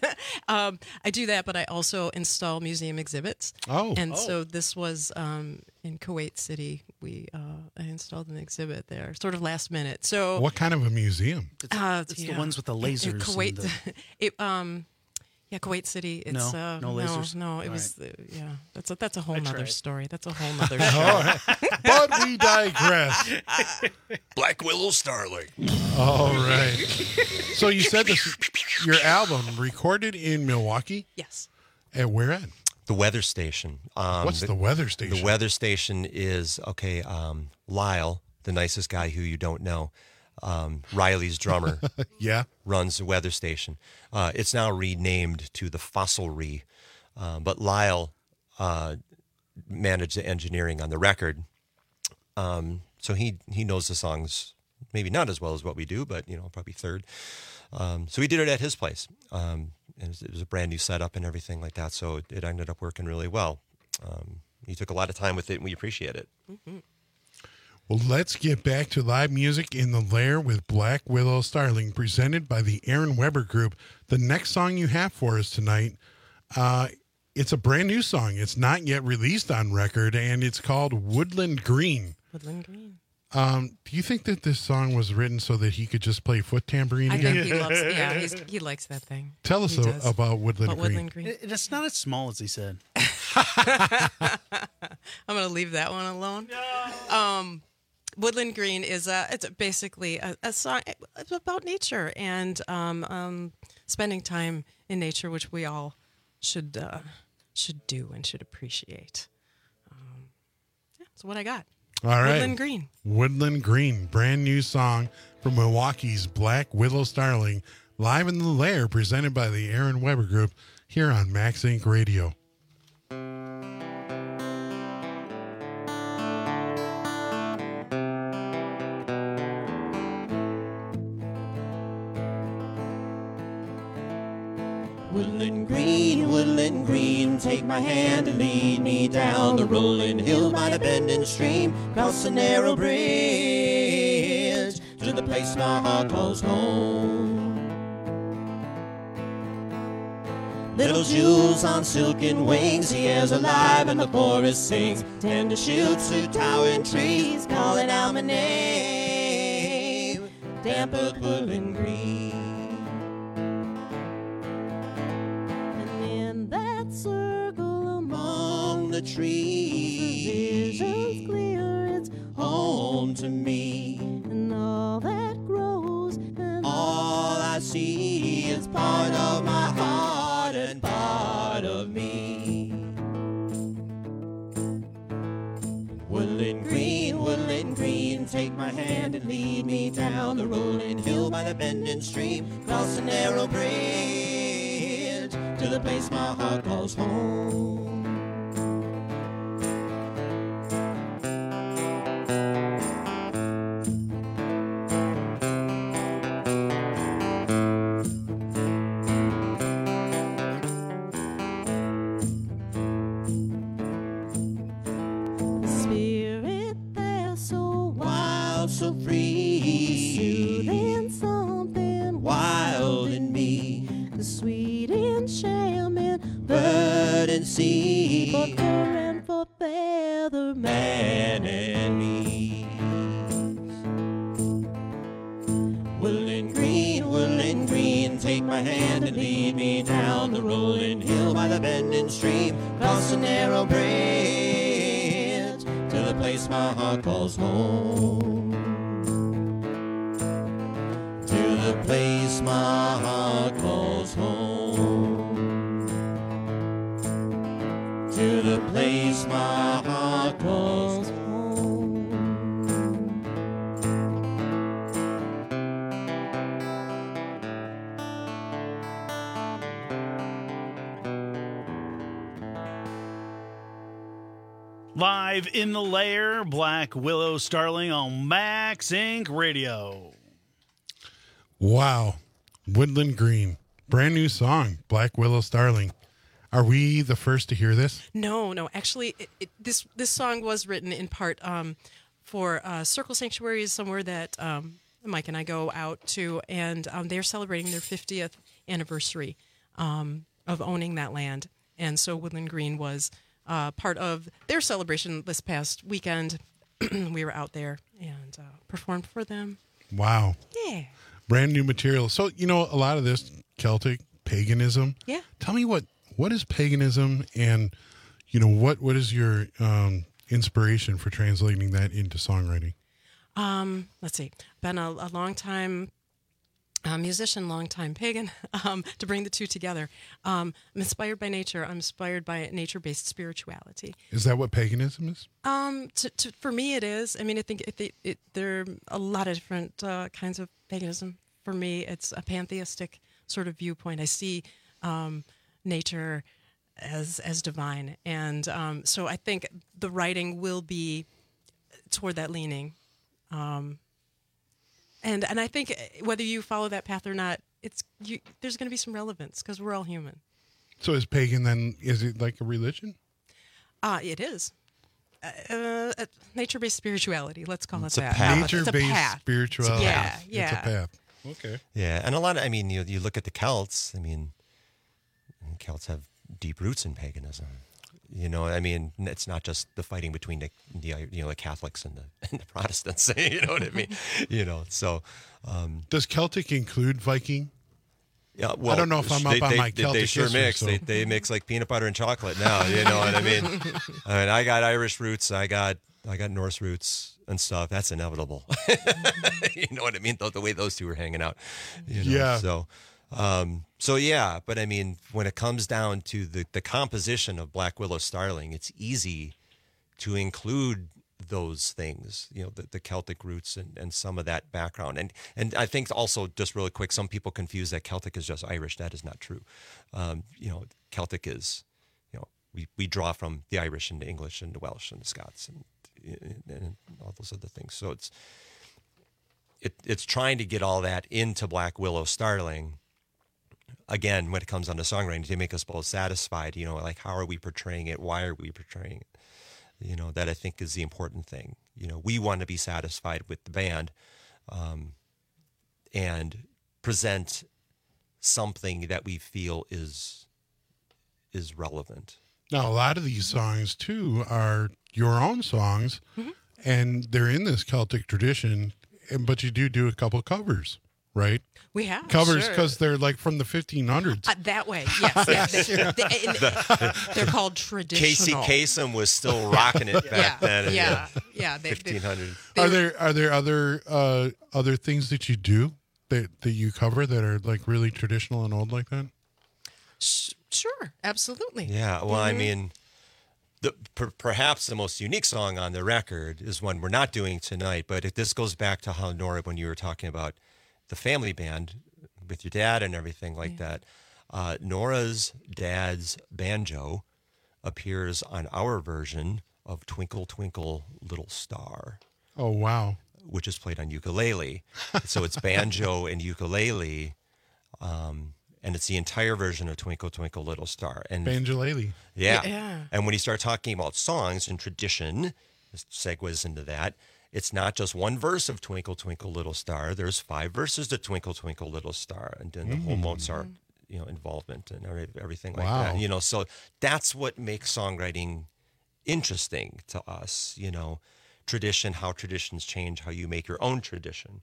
Speaker 12: I do that, but I also install museum exhibits. So this was in Kuwait City. I installed an exhibit there, sort of last minute. So
Speaker 10: what kind of a museum?
Speaker 9: It's the ones with the lasers.
Speaker 12: In Kuwait. Kuwait City. It's
Speaker 9: no lasers.
Speaker 12: No, it
Speaker 9: All
Speaker 12: was.
Speaker 9: right.
Speaker 12: That's a whole nother story. That's a whole nother show.
Speaker 10: But we digress.
Speaker 11: Black Willow Starling.
Speaker 10: All right. So you said your album recorded in Milwaukee?
Speaker 12: Yes.
Speaker 10: And where at?
Speaker 11: The weather station.
Speaker 10: What's the weather station?
Speaker 11: The weather station is Lyle, the nicest guy who you don't know. Riley's drummer, runs the weather station. It's now renamed to the Fossilry, but Lyle managed the engineering on the record, so he knows the songs maybe not as well as what we do, but probably third. So we did it at his place, and it was a brand new setup and everything like that. So it ended up working really well. He took a lot of time with it, and we appreciate it.
Speaker 12: Mm-hmm.
Speaker 10: Well, let's get back to live music in the Lair with Black Willow Starling, presented by the Aaron Weber Group. The next song you have for us tonight, it's a brand new song. It's not yet released on record, and it's called Woodland Green.
Speaker 12: Woodland Green.
Speaker 10: Do you think that this song was written so that he could just play foot tambourine
Speaker 12: I
Speaker 10: again?
Speaker 12: think he loves. He likes that thing.
Speaker 10: Tell us about Woodland Green.
Speaker 9: It's not as small as he said.
Speaker 12: I'm going to leave that one alone. No. Woodland Green is it's basically a song. It's about nature and spending time in nature, which we all should do and should appreciate. That's what I got.
Speaker 10: All right.
Speaker 12: Woodland Green.
Speaker 10: Woodland Green, brand new song from Milwaukee's Black Willow Starling, live in the Lair, presented by the Aaron Weber Group here on Max Inc. Radio.
Speaker 14: Woodland green, take my hand and lead me down the rolling hill by the bending stream, across the narrow bridge, to the place my heart calls home. Little Jules on silken wings, he is alive and the forest sings, tender shoots through towering trees, calling out my name, damp earth, woodland green.
Speaker 13: Circle among
Speaker 14: the trees,
Speaker 13: visions clear, it's
Speaker 14: home to me,
Speaker 13: and all that grows, and
Speaker 14: all I see is part of my heart and part of me. Woodland green, take my hand and lead me down the rolling hill by the bending stream, across the narrow bridge, to the place my heart calls home.
Speaker 13: the spirit there so
Speaker 14: Wild, so free,
Speaker 13: soothing, something
Speaker 14: wild in me,
Speaker 13: sweet and shaman,
Speaker 14: bird and sea,
Speaker 13: for fur and for feather,
Speaker 14: man and me. Woodland green, take my hand and lead me down the rolling hill by the bending stream, across the narrow bridge, to the place my heart calls home. To the place my heart calls home. To the place my heart calls home.
Speaker 9: Live in the Lair, Black Willow Starling on Max Inc. Radio.
Speaker 10: Wow. Woodland Green, brand new song, Black Willow Starling. Are we the first to hear this?
Speaker 12: No. Actually, this song was written in part for Circle Sanctuary is somewhere that Mike and I go out to, and they're celebrating their 50th anniversary of owning that land. And so Woodland Green was part of their celebration this past weekend. We were out there and performed for them.
Speaker 10: Wow.
Speaker 12: Yeah.
Speaker 10: Brand new material. So, a lot of this Celtic paganism.
Speaker 12: Yeah.
Speaker 10: Tell me what is paganism, and, what is your inspiration for translating that into songwriting?
Speaker 12: Let's see. Been a long time musician, long time pagan. To bring the two together, I'm inspired by nature. I'm inspired by nature-based spirituality.
Speaker 10: Is that what paganism is?
Speaker 12: For me, it is. I mean, I think there are a lot of different kinds of paganism. For me, it's a pantheistic sort of viewpoint. I see nature as divine, and so I think the writing will be toward that leaning. And I think whether you follow that path or not, there's going to be some relevance because we're all human.
Speaker 10: So is pagan then, is it like a religion?
Speaker 12: It is. Nature-based spirituality, let's call it
Speaker 11: It's a
Speaker 12: that.
Speaker 11: path.
Speaker 10: Nature-based spirituality.
Speaker 12: Yeah.
Speaker 10: It's a path. Okay.
Speaker 11: Yeah, and a lot of, you look at the Celts, Celts have deep roots in paganism. It's not just the fighting between the Catholics and the Protestants. You know what I mean? So
Speaker 10: does Celtic include Viking?
Speaker 11: Yeah, well,
Speaker 10: I don't know if I'm up on my Celtic
Speaker 11: They sure
Speaker 10: history,
Speaker 11: mix.
Speaker 10: so.
Speaker 11: They mix like peanut butter and chocolate now. You know what I mean? I got Irish roots. I got Norse roots and stuff. That's inevitable. You know what I mean? The way those two were hanging out.
Speaker 10: Yeah.
Speaker 11: So yeah, but when it comes down to the composition of Black Willow Starling, it's easy to include those things, the Celtic roots and some of that background. And I think also, just really quick, some people confuse that Celtic is just Irish. That is not true. Celtic is, we draw from the Irish and the English and the Welsh and the Scots and all those other things. So it's trying to get all that into Black Willow Starling. Again, when it comes on to songwriting, to make us both satisfied, like how are we portraying it? Why are we portraying it? That I think is the important thing. We want to be satisfied with the band and present something that we feel is relevant.
Speaker 10: Now, a lot of these songs, too, are your own songs, and they're in this Celtic tradition, but you do a couple covers. Right?
Speaker 12: We have
Speaker 10: covers because they're like from the 1500s.
Speaker 12: That way, yes. They're called traditional.
Speaker 11: Casey Kasem was still rocking it back then.
Speaker 12: Yeah.
Speaker 11: 1500.
Speaker 10: Are there other things that you do that you cover that are like really traditional and old like that?
Speaker 12: Sure, absolutely.
Speaker 11: Yeah. Well, perhaps the most unique song on the record is one we're not doing tonight, but this goes back to how, Nora, when you were talking about the family band with your dad and everything like that. Nora's dad's banjo appears on our version of Twinkle, Twinkle, Little Star.
Speaker 10: Oh, wow.
Speaker 11: Which is played on ukulele. So it's banjo and ukulele, and it's the entire version of Twinkle, Twinkle, Little Star. And
Speaker 10: Banjolele.
Speaker 11: Yeah. And when you start talking about songs and tradition, this segues into that. It's not just one verse of Twinkle, Twinkle, Little Star. There's 5 verses to Twinkle, Twinkle, Little Star, and then the whole Mozart, involvement and everything like that. So that's what makes songwriting interesting to us. Tradition, how traditions change, how you make your own tradition.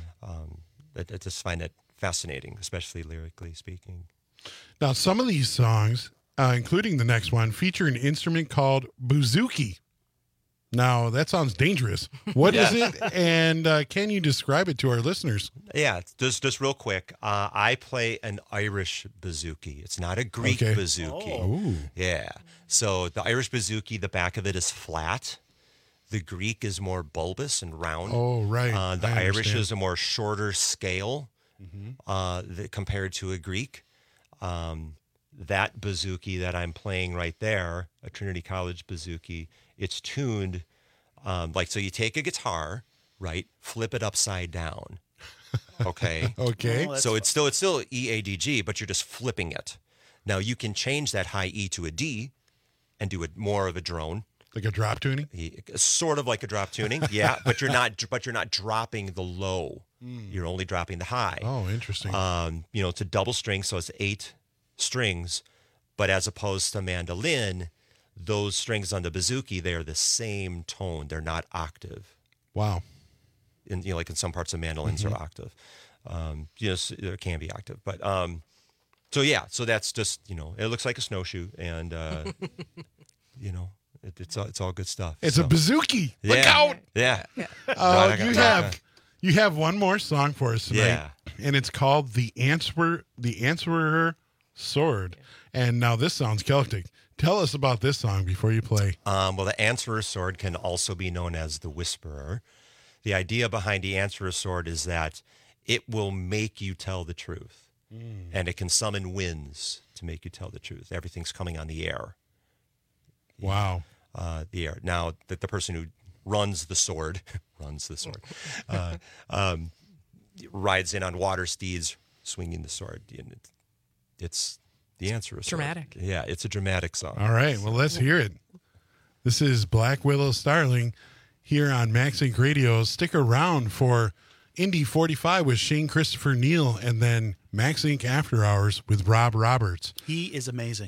Speaker 11: I just find it fascinating, especially lyrically speaking.
Speaker 10: Now, some of these songs, including the next one, feature an instrument called bouzouki. Now, that sounds dangerous. What is it, and can you describe it to our listeners?
Speaker 11: Yeah, just real quick. I play an Irish bouzouki. It's not a Greek bouzouki.
Speaker 10: Oh.
Speaker 11: Yeah. So the Irish bouzouki, the back of it is flat. The Greek is more bulbous and round.
Speaker 10: Oh, right.
Speaker 11: The Irish is a more shorter scale compared to a Greek. That bouzouki that I'm playing right there, a Trinity College bouzouki, it's tuned so you take a guitar, right, flip it upside down. Okay.
Speaker 10: Okay.
Speaker 11: So it's still E, A, D, G, but you're just flipping it. Now you can change that high E to a D and do it more of a drone.
Speaker 10: Like a drop tuning?
Speaker 11: Sort of like a drop tuning, yeah. But you're not dropping the low. You're only dropping the high.
Speaker 10: Oh, interesting.
Speaker 11: It's a double string, so it's 8 strings. But as opposed to mandolin, those strings on the bouzouki, they are the same tone. They're not octave.
Speaker 10: Wow.
Speaker 11: Like in some parts of mandolins are octave. There can be octave, but so that's just it looks like a snowshoe, and it's all good stuff.
Speaker 10: It's a bouzouki. Look out!
Speaker 11: Yeah.
Speaker 10: You have one more song for us tonight, and it's called "The Answerer Sword." And now this sounds Celtic. Tell us about this song before you play.
Speaker 11: Well, the Answerer Sword can also be known as the Whisperer. The idea behind the Answerer Sword is that it will make you tell the truth, and it can summon winds to make you tell the truth. Everything's coming on the air.
Speaker 10: Wow.
Speaker 11: The air. Now, that the person who runs the sword, rides in on water steeds, swinging the sword. It's the Answerer Sword.
Speaker 12: Dramatic.
Speaker 11: Yeah, it's a dramatic song.
Speaker 10: All right, well, let's hear it. This is Black Willow Starling here on Max Inc. Radio. Stick around for Indy 45 with Shane Christopher Neal, and then Max Inc. After Hours with Rob Roberts.
Speaker 9: He is amazing.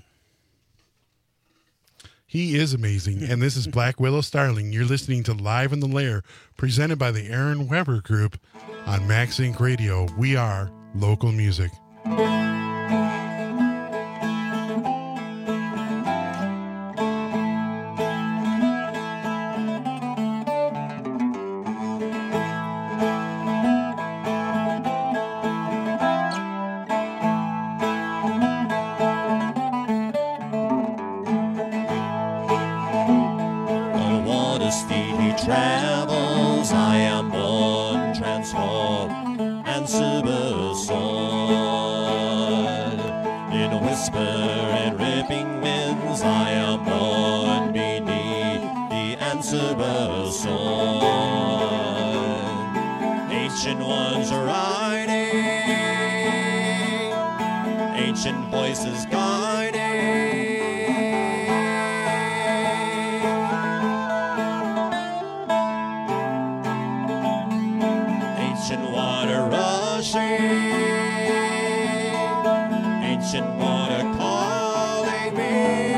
Speaker 10: He is amazing. And this is Black Willow Starling. You're listening to Live in the Lair, presented by the Aaron Weber Group on Max Inc. Radio. We are local music.
Speaker 14: Travels, I am born, transformed, and super soared. In a whisper and ripping winds, I am born beneath the Answerer sword. Ancient ones are riding, ancient voices guiding. Ancient water calling me.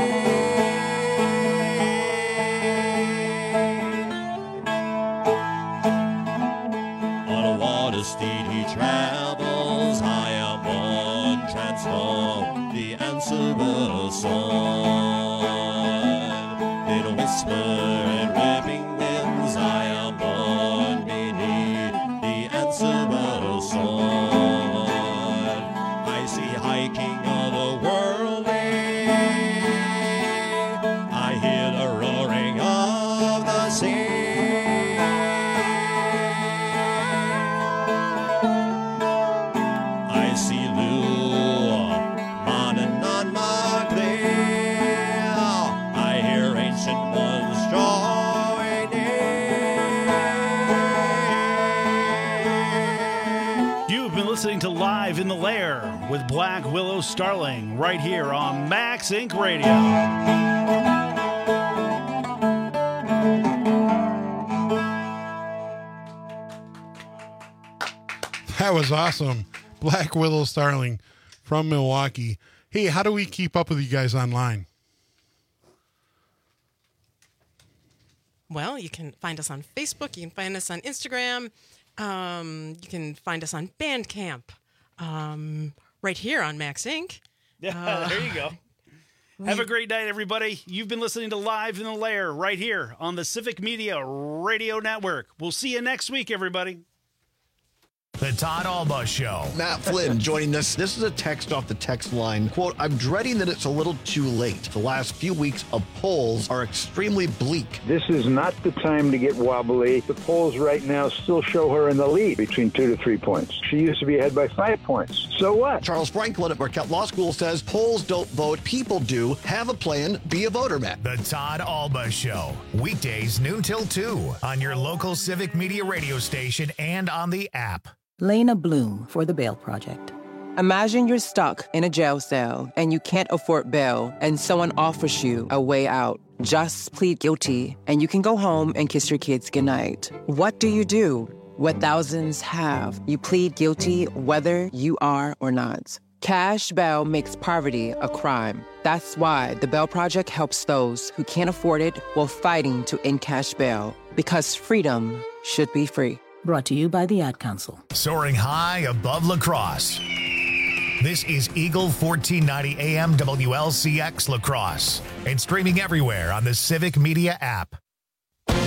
Speaker 14: On a water steed he travels, I am born, transformed, the Answerer sword. In a whisper and ripping winds, I am born beneath the Answerer sword. Hiking of the worldly, I hear the roaring of the sea. I see Lou, Monanon, Magdalene. I hear ancient ones drawing near.
Speaker 9: You've been listening to Live in the Lair with Black Willow Starling right here on Max Inc. Radio.
Speaker 10: That was awesome. Black Willow Starling from Milwaukee. Hey, how do we keep up with you guys online?
Speaker 12: Well, you can find us on Facebook. You can find us on Instagram. You can find us on Bandcamp. Right here on Max Inc.
Speaker 9: Yeah, there you go. Have a great night, everybody. You've been listening to Live in the Lair right here on the Civic Media Radio Network. We'll see you next week, everybody.
Speaker 1: The Todd Alba Show.
Speaker 18: Matt Flynn joining us. This is a text off the text line. Quote, I'm dreading that it's a little too late. The last few weeks of polls are extremely bleak.
Speaker 19: This is not the time to get wobbly. The polls right now still show her in the lead between 2 to 3 points. She used to be ahead by 5 points. So what?
Speaker 18: Charles Franklin at Marquette Law School says polls don't vote, people do. Have a plan, be a voter, Matt.
Speaker 1: The Todd Alba Show. Weekdays noon till 2 on your local Civic Media radio station and on the app.
Speaker 20: Lena Bloom for the Bail Project. Imagine you're stuck in a jail cell and you can't afford bail and someone offers you a way out. Just plead guilty and you can go home and kiss your kids goodnight. What do? What thousands have. You plead guilty whether you are or not. Cash bail makes poverty a crime. That's why the Bail Project helps those who can't afford it while fighting to end cash bail. Because freedom should be free.
Speaker 21: Brought to you by the Ad Council.
Speaker 1: Soaring high above La Crosse. This is Eagle 1490 AM WLCX La Crosse and streaming everywhere on the Civic Media app.